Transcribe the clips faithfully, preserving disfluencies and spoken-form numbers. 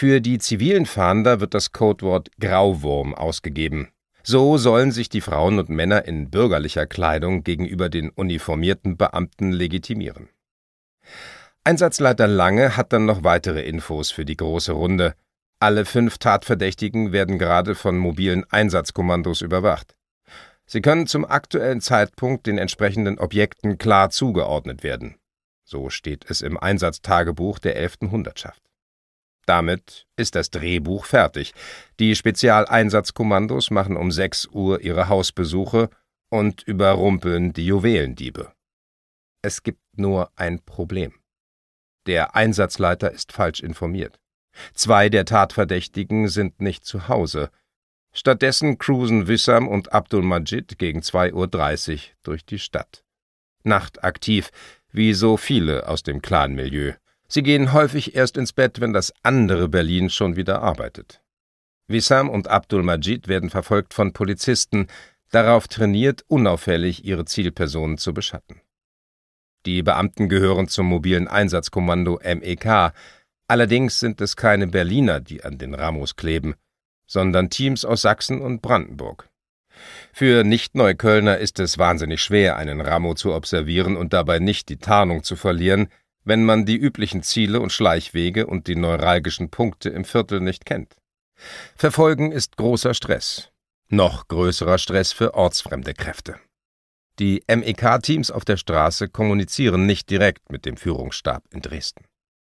Für die zivilen Fahnder wird das Codewort Grauwurm ausgegeben. So sollen sich die Frauen und Männer in bürgerlicher Kleidung gegenüber den uniformierten Beamten legitimieren. Einsatzleiter Lange hat dann noch weitere Infos für die große Runde. Alle fünf Tatverdächtigen werden gerade von mobilen Einsatzkommandos überwacht. Sie können zum aktuellen Zeitpunkt den entsprechenden Objekten klar zugeordnet werden. So steht es im Einsatztagebuch der elften Hundertschaft. Damit ist das Drehbuch fertig. Die Spezialeinsatzkommandos machen um sechs Uhr ihre Hausbesuche und überrumpeln die Juwelendiebe. Es gibt nur ein Problem. Der Einsatzleiter ist falsch informiert. Zwei der Tatverdächtigen sind nicht zu Hause. Stattdessen cruisen Wissam und Abdul Majid gegen zwei Uhr dreißig durch die Stadt. Nachtaktiv, wie so viele aus dem Clan-Milieu. Sie gehen häufig erst ins Bett, wenn das andere Berlin schon wieder arbeitet. Wissam und Abdul Majid werden verfolgt von Polizisten, darauf trainiert, unauffällig ihre Zielpersonen zu beschatten. Die Beamten gehören zum mobilen Einsatzkommando M E K, allerdings sind es keine Berliner, die an den Ramos kleben, sondern Teams aus Sachsen und Brandenburg. Für Nicht-Neuköllner ist es wahnsinnig schwer, einen Ramo zu observieren und dabei nicht die Tarnung zu verlieren, wenn man die üblichen Ziele und Schleichwege und die neuralgischen Punkte im Viertel nicht kennt. Verfolgen ist großer Stress. Noch größerer Stress für ortsfremde Kräfte. Die M E K-Teams auf der Straße kommunizieren nicht direkt mit dem Führungsstab in Dresden.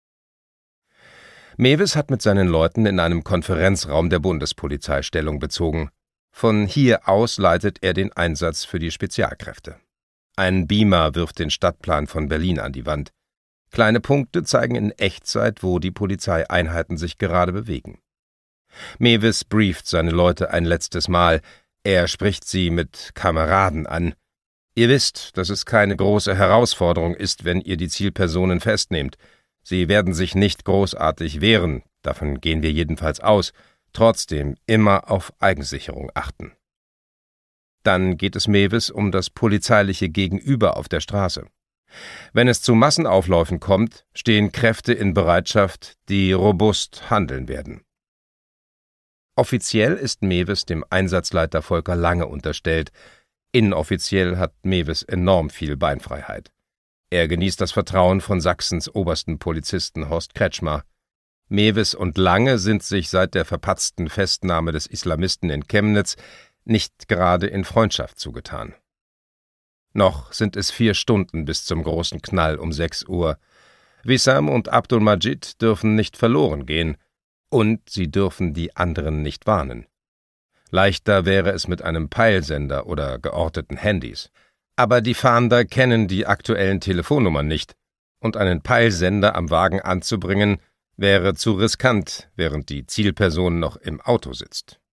Mewes hat mit seinen Leuten in einem Konferenzraum der Bundespolizei Stellung bezogen. Von hier aus leitet er den Einsatz für die Spezialkräfte. Ein Beamer wirft den Stadtplan von Berlin an die Wand. Kleine Punkte zeigen in Echtzeit, wo die Polizeieinheiten sich gerade bewegen. Mewes brieft seine Leute ein letztes Mal. Er spricht sie mit Kameraden an. Ihr wisst, dass es keine große Herausforderung ist, wenn ihr die Zielpersonen festnehmt. Sie werden sich nicht großartig wehren, davon gehen wir jedenfalls aus, trotzdem immer auf Eigensicherung achten. Dann geht es Mewes um das polizeiliche Gegenüber auf der Straße. Wenn es zu Massenaufläufen kommt, stehen Kräfte in Bereitschaft, die robust handeln werden. Offiziell ist Mewes dem Einsatzleiter Volker Lange unterstellt. Inoffiziell hat Mewes enorm viel Beinfreiheit. Er genießt das Vertrauen von Sachsens obersten Polizisten Horst Kretschmer. Mewes und Lange sind sich seit der verpatzten Festnahme des Islamisten in Chemnitz nicht gerade in Freundschaft zugetan. Noch sind es vier Stunden bis zum großen Knall um sechs Uhr. Wissam und Abdul Majid dürfen nicht verloren gehen, und sie dürfen die anderen nicht warnen. Leichter wäre es mit einem Peilsender oder georteten Handys. Aber die Fahnder kennen die aktuellen Telefonnummern nicht, und einen Peilsender am Wagen anzubringen, wäre zu riskant, während die Zielperson noch im Auto sitzt.